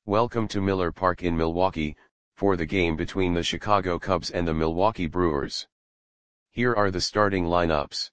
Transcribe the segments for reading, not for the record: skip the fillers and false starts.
Welcome to Miller Park in Milwaukee, for the game between the Chicago Cubs and the Milwaukee Brewers. Here are the starting lineups.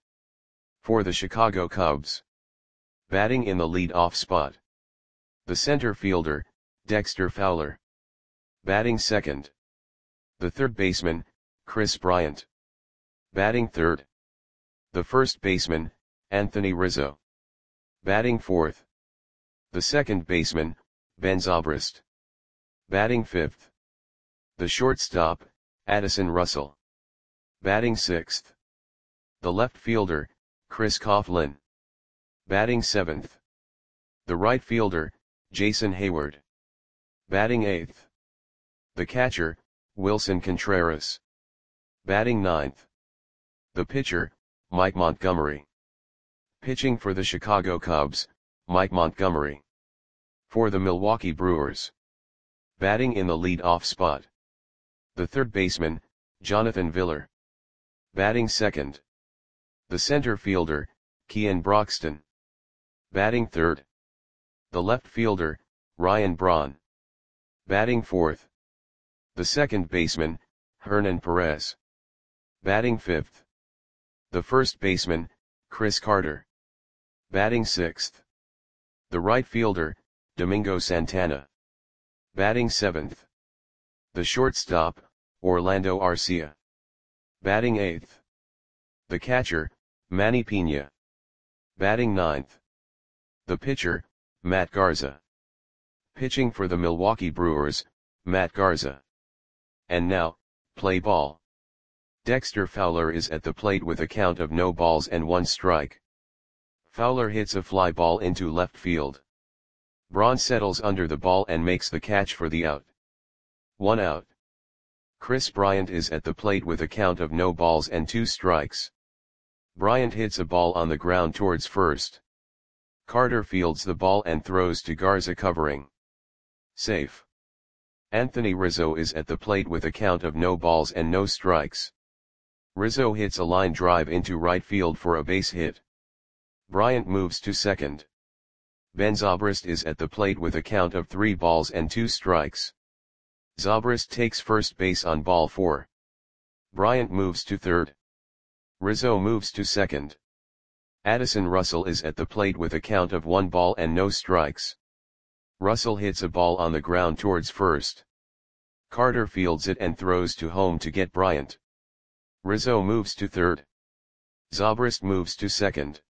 For the Chicago Cubs. Batting in the lead-off spot. The center fielder, Dexter Fowler. Batting second. The third baseman, Kris Bryant. Batting third. The first baseman, Anthony Rizzo. Batting fourth. The second baseman, Ben Zobrist. Batting fifth. The shortstop, Addison Russell. Batting sixth. The left fielder, Chris Coghlan. Batting seventh. The right fielder, Jason Heyward. Batting eighth. The catcher, Willson Contreras. Batting ninth. The pitcher, Mike Montgomery. Pitching for the Chicago Cubs, Mike Montgomery. For the Milwaukee Brewers. Batting in the lead-off spot. The third baseman, Jonathan Villar. Batting second. The center fielder, Keon Broxton. Batting third. The left fielder, Ryan Braun. Batting fourth. The second baseman, Hernan Perez. Batting fifth. The first baseman, Chris Carter. Batting sixth. The right fielder, Domingo Santana. Batting seventh. The shortstop, Orlando Arcia. Batting eighth. The catcher, Manny Pena. Batting ninth. The pitcher, Matt Garza. Pitching for the Milwaukee Brewers, Matt Garza. And now, play ball. Dexter Fowler is at the plate with a count of no balls and 1 strike. Fowler hits a fly ball into left field. Braun settles under the ball and makes the catch for the out. 1 out. Kris Bryant is at the plate with a count of no balls and 2 strikes. Bryant hits a ball on the ground towards first. Carter fields the ball and throws to Garza covering. Safe. Anthony Rizzo is at the plate with a count of no balls and no strikes. Rizzo hits a line drive into right field for a base hit. Bryant moves to second. Ben Zobrist is at the plate with a count of 3 balls and 2 strikes. Zobrist takes first base on ball 4. Bryant moves to third. Rizzo moves to second. Addison Russell is at the plate with a count of 1 ball and no strikes. Russell hits a ball on the ground towards first. Carter fields it and throws to home to get Bryant. Rizzo moves to third. Zobrist moves to second.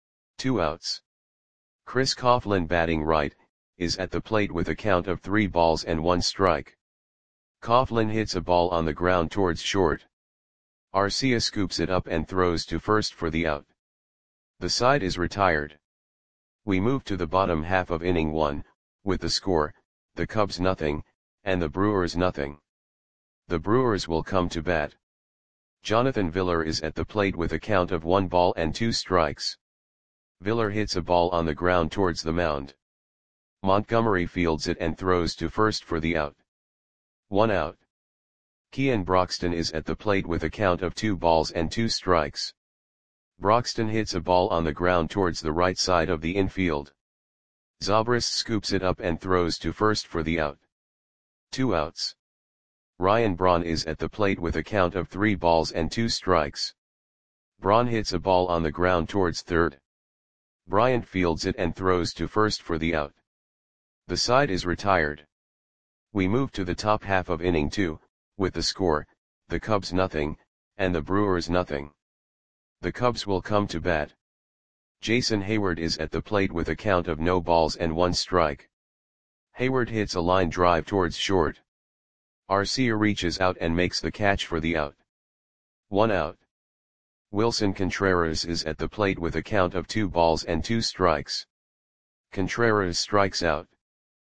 2 outs. Chris Coghlan, batting right, is at the plate with a count of 3 balls and 1 strike. Coghlan hits a ball on the ground towards short. Arcia scoops it up and throws to first for the out. The side is retired. We move to the bottom half of inning 1, with the score, the Cubs nothing, and the Brewers nothing. The Brewers will come to bat. Jonathan Villar is at the plate with a count of 1 ball and 2 strikes. Villar hits a ball on the ground towards the mound. Montgomery fields it and throws to first for the out. 1 out. Keon Broxton is at the plate with a count of 2 balls and 2 strikes. Broxton hits a ball on the ground towards the right side of the infield. Zobrist scoops it up and throws to first for the out. 2 outs. Ryan Braun is at the plate with a count of 3 balls and 2 strikes. Braun hits a ball on the ground towards third. Bryant fields it and throws to first for the out. The side is retired. We move to the top half of inning 2, with the score, the Cubs nothing, and the Brewers nothing. The Cubs will come to bat. Jason Heyward is at the plate with a count of no balls and 1 strike. Heyward hits a line drive towards short. Arcia reaches out and makes the catch for the out. 1 out. Willson Contreras is at the plate with a count of 2 balls and 2 strikes. Contreras strikes out.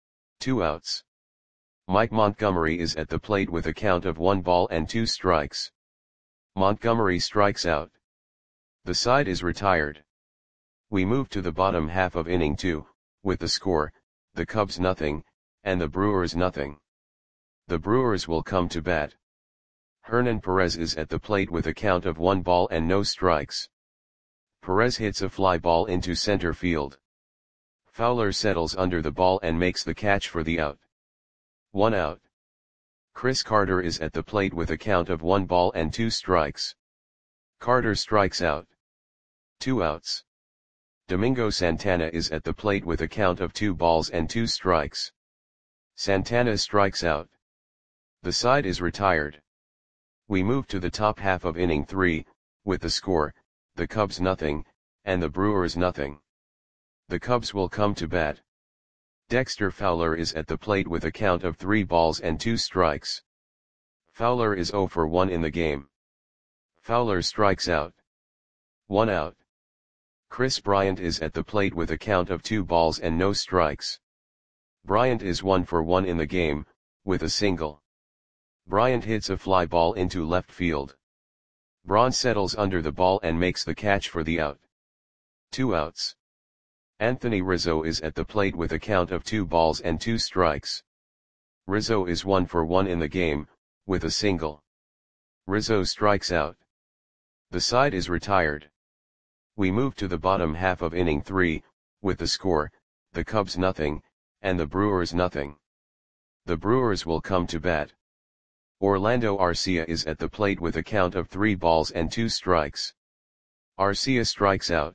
2 outs. Mike Montgomery is at the plate with a count of 1 ball and 2 strikes. Montgomery strikes out. The side is retired. We move to the bottom half of inning 2, with the score, the Cubs nothing, and the Brewers nothing. The Brewers will come to bat. Hernan Perez is at the plate with a count of 1 ball and no strikes. Perez hits a fly ball into center field. Fowler settles under the ball and makes the catch for the out. 1 out. Chris Carter is at the plate with a count of 1 ball and 2 strikes. Carter strikes out. 2 outs. Domingo Santana is at the plate with a count of 2 balls and 2 strikes. Santana strikes out. The side is retired. We move to the top half of inning 3, with the score, the Cubs nothing, and the Brewers nothing. The Cubs will come to bat. Dexter Fowler is at the plate with a count of 3 balls and 2 strikes. Fowler is 0 for 1 in the game. Fowler strikes out. 1 out. Chris Bryant is at the plate with a count of 2 balls and no strikes. Bryant is 1 for 1 in the game, with a single. Bryant hits a fly ball into left field. Braun settles under the ball and makes the catch for the out. 2 outs. Anthony Rizzo is at the plate with a count of 2 balls and 2 strikes. Rizzo is 1 for 1 in the game, with a single. Rizzo strikes out. The side is retired. We move to the bottom half of inning 3, with the score, the Cubs nothing, and the Brewers nothing. The Brewers will come to bat. Orlando Arcia is at the plate with a count of 3 balls and 2 strikes. Arcia strikes out.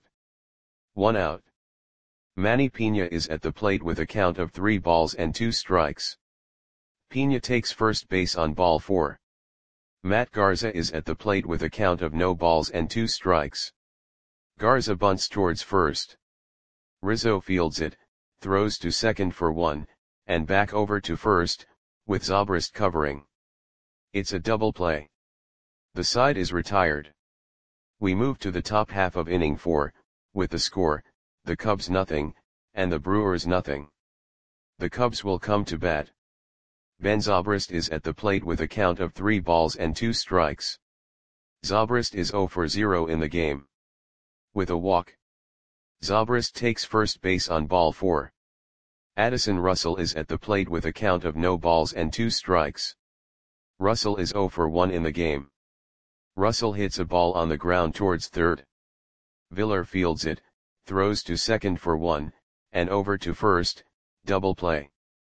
1 out. Manny Pena is at the plate with a count of 3 balls and 2 strikes. Pena takes first base on ball 4. Matt Garza is at the plate with a count of no balls and 2 strikes. Garza bunts towards first. Rizzo fields it, throws to second for 1, and back over to first, with Zobrist covering. It's a double play. The side is retired. We move to the top half of inning 4, with the score, the Cubs nothing, and the Brewers nothing. The Cubs will come to bat. Ben Zobrist is at the plate with a count of 3 balls and 2 strikes. Zobrist is 0 for 0 in the game. With a walk. Zobrist takes first base on ball 4. Addison Russell is at the plate with a count of no balls and 2 strikes. Russell is 0 for 1 in the game. Russell hits a ball on the ground towards third. Viller fields it, throws to second for 1, and over to first, double play.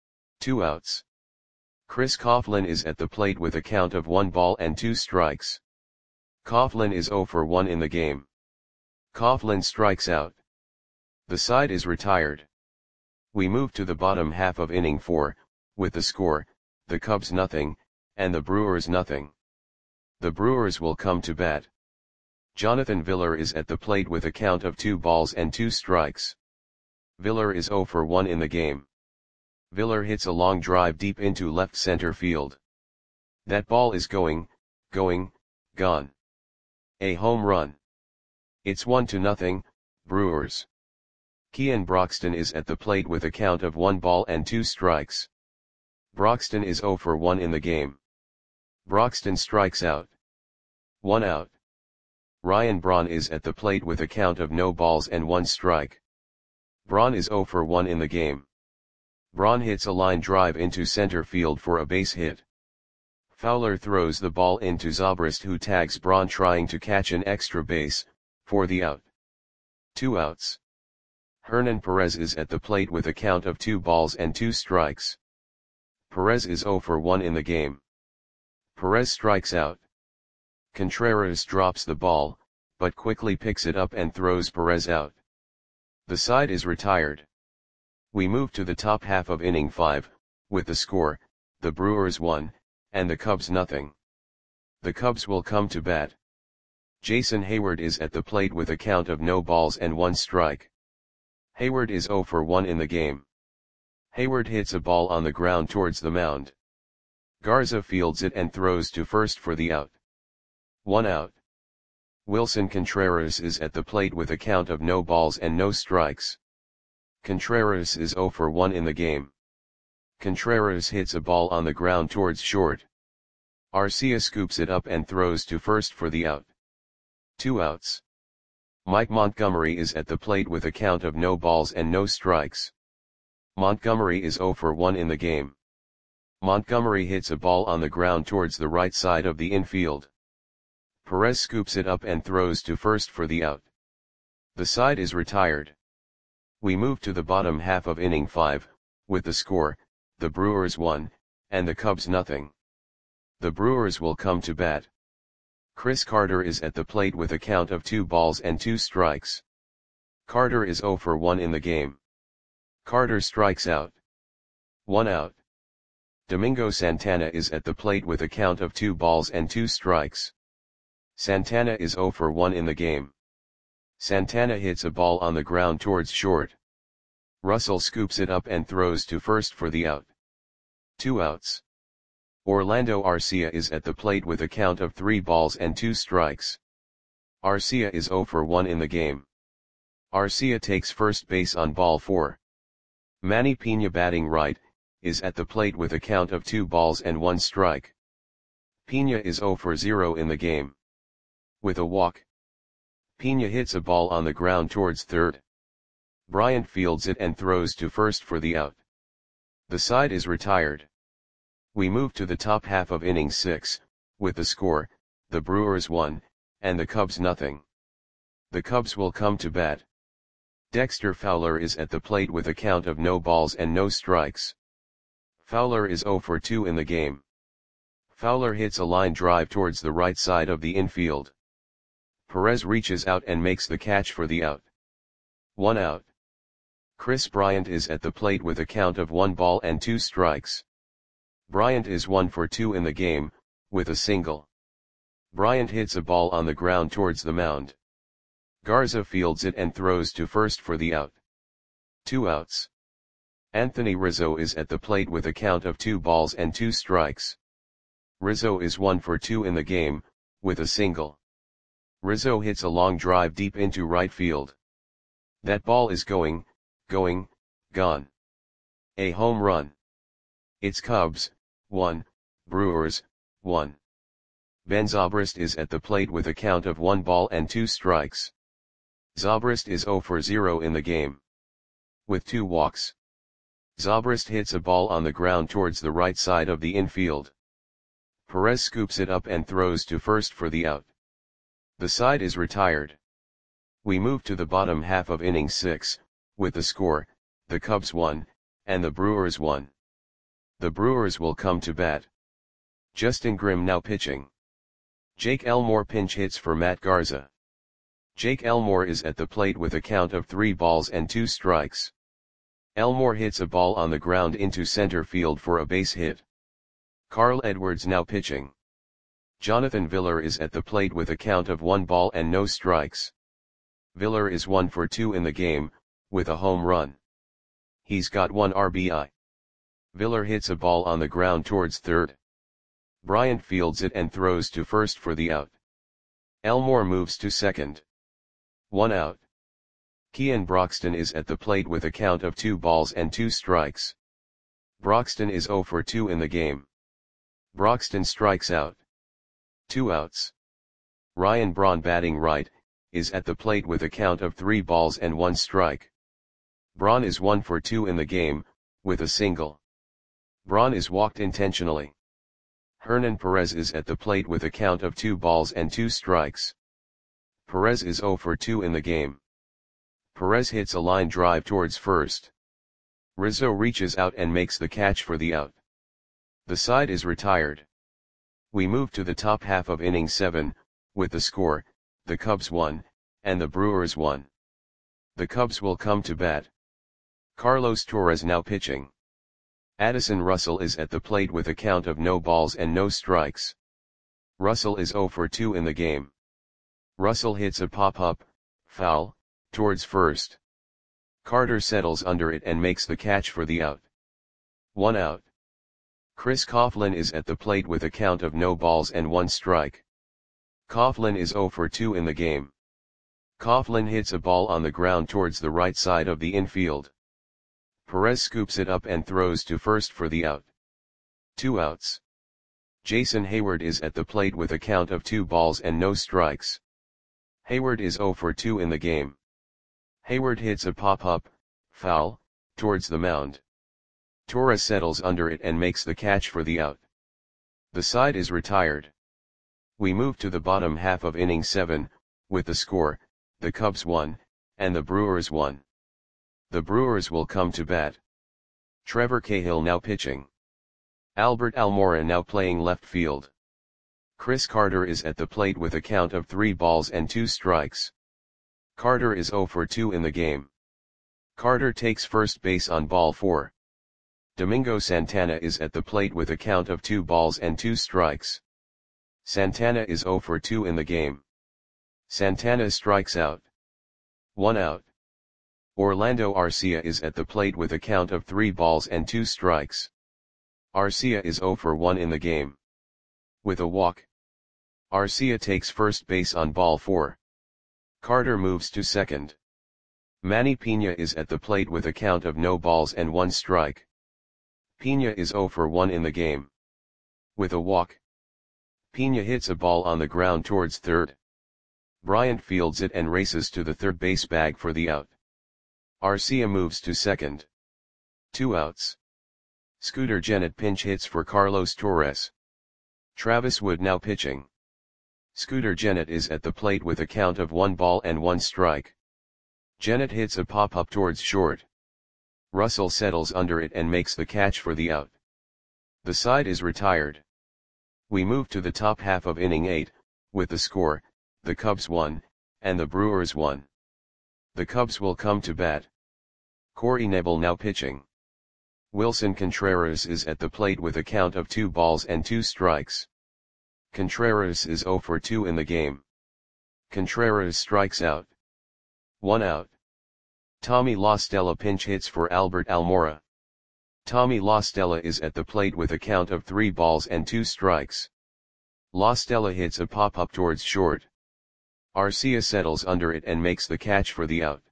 2 outs. Chris Coughlin is at the plate with a count of 1 ball and 2 strikes. Coughlin is 0 for 1 in the game. Coughlin strikes out. The side is retired. We move to the bottom half of inning 4, with the score, the Cubs nothing, and the Brewers nothing. The Brewers will come to bat. Jonathan Viller is at the plate with a count of 2 balls and 2 strikes. Viller is 0 for 1 in the game. Viller hits a long drive deep into left center field. That ball is going, gone. A home run. It's 1-0, Brewers. Kean Broxton is at the plate with a count of 1 ball and 2 strikes. Broxton is 0 for 1 in the game. Broxton strikes out. 1 out. Ryan Braun is at the plate with a count of no balls and 1 strike. Braun is 0 for 1 in the game. Braun hits a line drive into center field for a base hit. Fowler throws the ball into Zobrist, who tags Braun trying to catch an extra base, for the out. 2 outs. Hernan Perez is at the plate with a count of 2 balls and 2 strikes. Perez is 0 for 1 in the game. Perez strikes out. Contreras drops the ball, but quickly picks it up and throws Perez out. The side is retired. We move to the top half of inning 5, with the score, the Brewers 1, and the Cubs nothing. The Cubs will come to bat. Jason Hayward is at the plate with a count of no balls and 1 strike. Hayward is 0 for 1 in the game. Hayward hits a ball on the ground towards the mound. Garza fields it and throws to first for the out. 1 out. Wilson Contreras is at the plate with a count of no balls and no strikes. Contreras is 0 for 1 in the game. Contreras hits a ball on the ground towards short. Arcia scoops it up and throws to first for the out. 2 outs. Mike Montgomery is at the plate with a count of no balls and no strikes. Montgomery is 0 for 1 in the game. Montgomery hits a ball on the ground towards the right side of the infield. Perez scoops it up and throws to first for the out. The side is retired. We move to the bottom half of inning 5, with the score, the Brewers 1, and the Cubs nothing. The Brewers will come to bat. Chris Carter is at the plate with a count of 2 balls and 2 strikes. Carter is 0 for 1 in the game. Carter strikes out. 1 out. Domingo Santana is at the plate with a count of 2 balls and 2 strikes. Santana is 0 for 1 in the game. Santana hits a ball on the ground towards short. Russell scoops it up and throws to first for the out. 2 outs. Orlando Arcia is at the plate with a count of 3 balls and 2 strikes. Arcia is 0 for 1 in the game. Arcia takes first base on ball 4. Manny Piña, batting right, is at the plate with a count of 2 balls and 1 strike. Piña is 0 for 0 in the game. With a walk, Piña hits a ball on the ground towards third. Bryant fields it and throws to first for the out. The side is retired. We move to the top half of inning 6, with the score, the Brewers 1, and the Cubs nothing. The Cubs will come to bat. Dexter Fowler is at the plate with a count of no balls and no strikes. Fowler is 0 for 2 in the game. Fowler hits a line drive towards the right side of the infield. Perez reaches out and makes the catch for the out. 1 out. Chris Bryant is at the plate with a count of 1 ball and 2 strikes. Bryant is 1 for 2 in the game, with a single. Bryant hits a ball on the ground towards the mound. Garza fields it and throws to first for the out. 2 outs. Anthony Rizzo is at the plate with a count of 2 balls and 2 strikes. Rizzo is 1 for 2 in the game, with a single. Rizzo hits a long drive deep into right field. That ball is gone. A home run. It's Cubs 1, Brewers 1. Ben Zobrist is at the plate with a count of 1 ball and 2 strikes. Zobrist is 0 for 0 in the game. With 2 walks. Zobrist hits a ball on the ground towards the right side of the infield. Perez scoops it up and throws to first for the out. The side is retired. We move to the bottom half of inning 6, with the score, the Cubs 1, and the Brewers 1. The Brewers will come to bat. Justin Grimm now pitching. Jake Elmore pinch hits for Matt Garza. Jake Elmore is at the plate with a count of 3 balls and 2 strikes. Elmore hits a ball on the ground into center field for a base hit. Carl Edwards now pitching. Jonathan Villar is at the plate with a count of 1 ball and no strikes. Villar is 1 for 2 in the game, with a home run. He's got 1 RBI. Villar hits a ball on the ground towards third. Bryant fields it and throws to first for the out. Elmore moves to second. 1 out. Kean Broxton is at the plate with a count of 2 balls and 2 strikes. Broxton is 0 for 2 in the game. Broxton strikes out. 2 outs. Ryan Braun, batting right, is at the plate with a count of 3 balls and 1 strike. Braun is 1 for 2 in the game, with a single. Braun is walked intentionally. Hernan Perez is at the plate with a count of 2 balls and 2 strikes. Perez is 0 for 2 in the game. Perez hits a line drive towards first. Rizzo reaches out and makes the catch for the out. The side is retired. We move to the top half of inning 7, with the score, the Cubs 1, and the Brewers 1. The Cubs will come to bat. Carlos Torres now pitching. Addison Russell is at the plate with a count of no balls and no strikes. Russell is 0 for 2 in the game. Russell hits a pop-up, foul, towards first. Carter settles under it and makes the catch for the out. 1 out. Chris Coughlin is at the plate with a count of no balls and 1 strike. Coughlin is 0 for 2 in the game. Coughlin hits a ball on the ground towards the right side of the infield. Perez scoops it up and throws to first for the out. 2 outs. Jason Hayward is at the plate with a count of 2 balls and no strikes. Hayward is 0 for 2 in the game. Hayward hits a pop-up, foul, towards the mound. Torres settles under it and makes the catch for the out. The side is retired. We move to the bottom half of inning 7, with the score, the Cubs 1, and the Brewers 1. The Brewers will come to bat. Trevor Cahill now pitching. Albert Almora now playing left field. Chris Carter is at the plate with a count of 3 balls and 2 strikes. Carter is 0 for 2 in the game. Carter takes first base on ball 4. Domingo Santana is at the plate with a count of 2 balls and 2 strikes. Santana is 0 for 2 in the game. Santana strikes out. 1 out. Orlando Arcia is at the plate with a count of 3 balls and 2 strikes. Arcia is 0 for 1 in the game. With a walk. Arcia takes first base on ball 4. Carter moves to second. Manny Pena is at the plate with a count of no balls and 1 strike. Pena is 0 for 1 in the game. With a walk. Pena hits a ball on the ground towards third. Bryant fields it and races to the third base bag for the out. Arcia moves to second. 2 outs. Scooter Gennett pinch hits for Carlos Torres. Travis Wood now pitching. Scooter Gennett is at the plate with a count of 1 ball and 1 strike. Gennett hits a pop-up towards short. Russell settles under it and makes the catch for the out. The side is retired. We move to the top half of inning 8, with the score, the Cubs 1, and the Brewers 1. The Cubs will come to bat. Corey Knebel now pitching. Wilson Contreras is at the plate with a count of 2 balls and 2 strikes. Contreras is 0 for 2 in the game. Contreras strikes out. 1 out. Tommy La Stella pinch hits for Albert Almora. Tommy La Stella is at the plate with a count of 3 balls and 2 strikes. La Stella hits a pop-up towards short. Arcia settles under it and makes the catch for the out.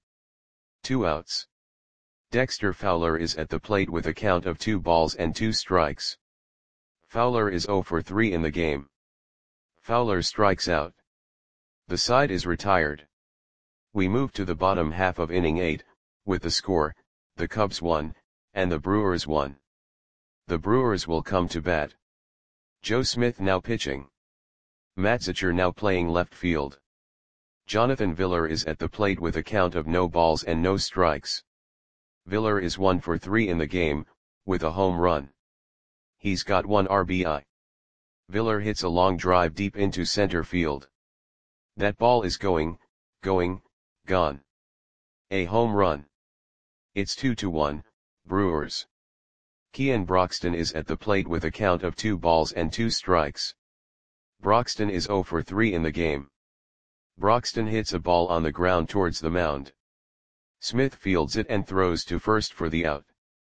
2 outs. Dexter Fowler is at the plate with a count of 2 balls and 2 strikes. Fowler is 0 for 3 in the game. Fowler strikes out. The side is retired. We move to the bottom half of inning 8, with the score, the Cubs 1, and the Brewers 1. The Brewers will come to bat. Joe Smith now pitching. Matt Zachor now playing left field. Jonathan Villar is at the plate with a count of no balls and no strikes. Villar is 1 for 3 in the game, with a home run. He's got 1 RBI. Villar hits a long drive deep into center field. That ball is going, gone. A home run. It's 2-1, Brewers. Kean Broxton is at the plate with a count of 2 balls and 2 strikes. Broxton is 0 for 3 in the game. Broxton hits a ball on the ground towards the mound. Smith fields it and throws to first for the out.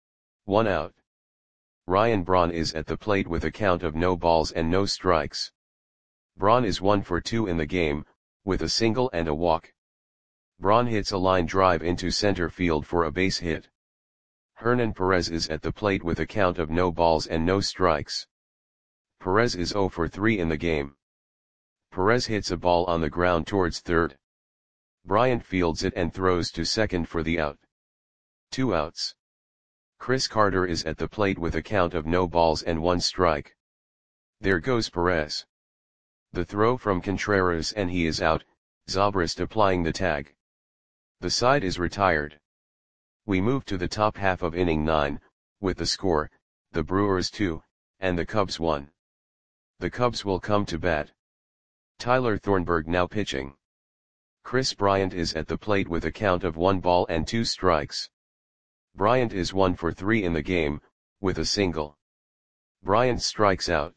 1 out. Ryan Braun is at the plate with a count of no balls and no strikes. Braun is 1 for 2 in the game, with a single and a walk. Braun hits a line drive into center field for a base hit. Hernan Perez is at the plate with a count of no balls and no strikes. Perez is 0 for 3 in the game. Perez hits a ball on the ground towards third. Bryant fields it and throws to second for the out. 2 outs. Chris Carter is at the plate with a count of no balls and 1 strike. There goes Perez. The throw from Contreras and he is out, Zobrist applying the tag. The side is retired. We move to the top half of inning 9, with the score, the Brewers 2, and the Cubs 1. The Cubs will come to bat. Tyler Thornburg now pitching. Chris Bryant is at the plate with a count of 1 ball and 2 strikes. Bryant is 1 for 3 in the game, with a single. Bryant strikes out.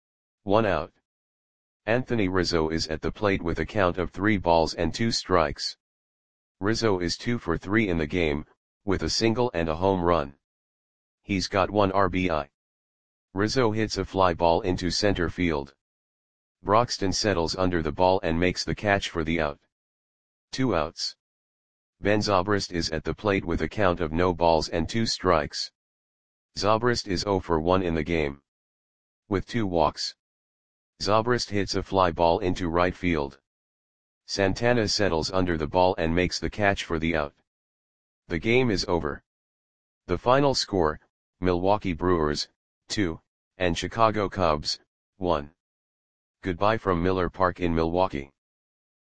1 out. Anthony Rizzo is at the plate with a count of 3 balls and 2 strikes. Rizzo is 2 for 3 in the game, with a single and a home run. He's got 1 RBI. Rizzo hits a fly ball into center field. Broxton settles under the ball and makes the catch for the out. 2 outs. Ben Zobrist is at the plate with a count of no balls and 2 strikes. Zobrist is 0 for 1 in the game. With 2 walks. Zobrist hits a fly ball into right field. Santana settles under the ball and makes the catch for the out. The game is over. The final score, Milwaukee Brewers, 2, and Chicago Cubs, 1. Goodbye from Miller Park in Milwaukee.